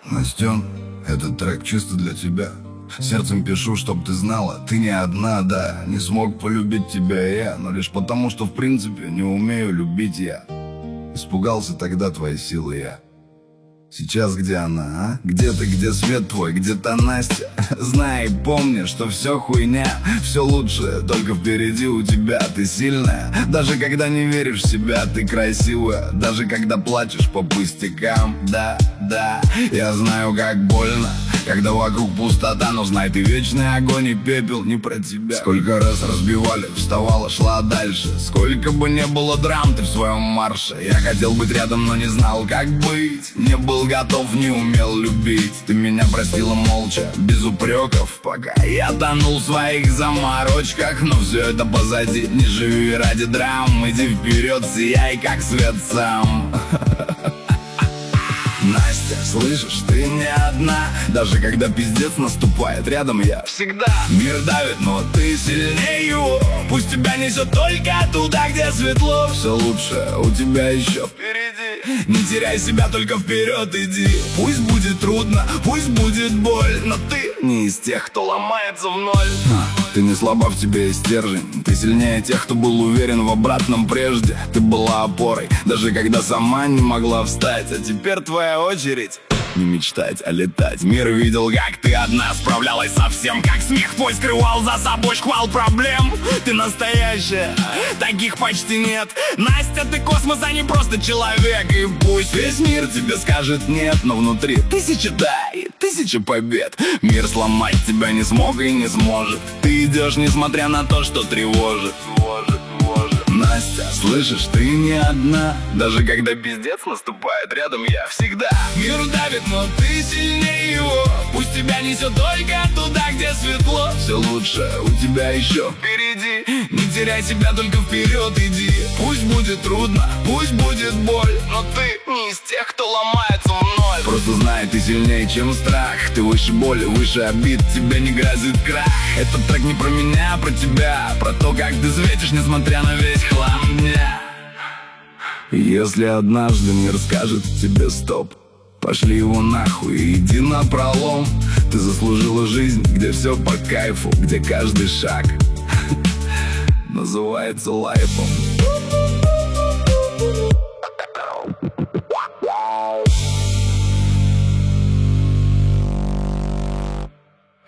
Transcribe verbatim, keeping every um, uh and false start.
Настен, этот трек чисто для тебя. Сердцем пишу, чтоб ты знала, ты не одна, да. Не смог полюбить тебя я, но лишь потому, что в принципе не умею любить я. Испугался тогда твоей силы я. Сейчас где она, а? Где ты, где свет твой, где та Настя? Знай и помни, что все хуйня, все лучшее только впереди у тебя. Ты сильная, даже когда не веришь в себя. Ты красивая, даже когда плачешь по пустякам. Да, да, я знаю, как больно, когда вокруг пустота, но знай, ты вечный огонь и пепел не про тебя. Сколько раз разбивали, вставала, шла дальше. Сколько бы не было драм, ты в своем марше. Я хотел быть рядом, но не знал, как быть. Не был готов, не умел любить. Ты меня простила молча, без упреков, пока я тонул в своих заморочках. Но все это позади, не живи ради драм. Иди вперед, сияй, как свет сам. Настя, слышишь, ты не одна. Даже когда пиздец наступает, рядом я всегда. Мир давит, но ты сильнее его. Пусть тебя несет только туда, где светло. Все лучше у тебя еще впереди. Не теряй себя, только вперед иди. Пусть будет трудно, пусть будет боль, но ты не из тех, кто ломается в ноль. Ты не слаба, в тебе есть стержень. Ты сильнее тех, кто был уверен в обратном прежде. Ты была опорой, даже когда сама не могла встать. А теперь твоя очередь не мечтать, а летать. Мир видел, как ты одна справлялась со всем. Как смех твой скрывал за собой шквал проблем. Ты настоящая, таких почти нет. Настя, ты космос, а не просто человек. И пусть весь мир тебе скажет нет, но внутри тысяча да и тысяча побед. Мир сломать тебя не смог и не сможет. Ты идешь, несмотря на то, что тревожит. Тревожит, тревожит. Настя, слышишь, ты не одна. Даже когда пиздец наступает, рядом я всегда. Мир давит, но ты сильнее его. Пусть тебя несет только туда, где светло. Все лучше у тебя еще впереди. Не теряй себя, только вперед иди. Пусть будет трудно, пусть будет боль, но ты не из тех, кто ломается в ноль. Просто знай, ты сильнее, чем страх. Ты выше боли, выше обид, тебе не грозит крах. Этот трек не про меня, а про тебя. Про то, как ты светишь, несмотря на весь хлам дня. Если однажды мир скажет тебе стоп, пошли его нахуй и иди напролом. Ты заслужила жизнь, где все по кайфу, где каждый шаг называется лайфом.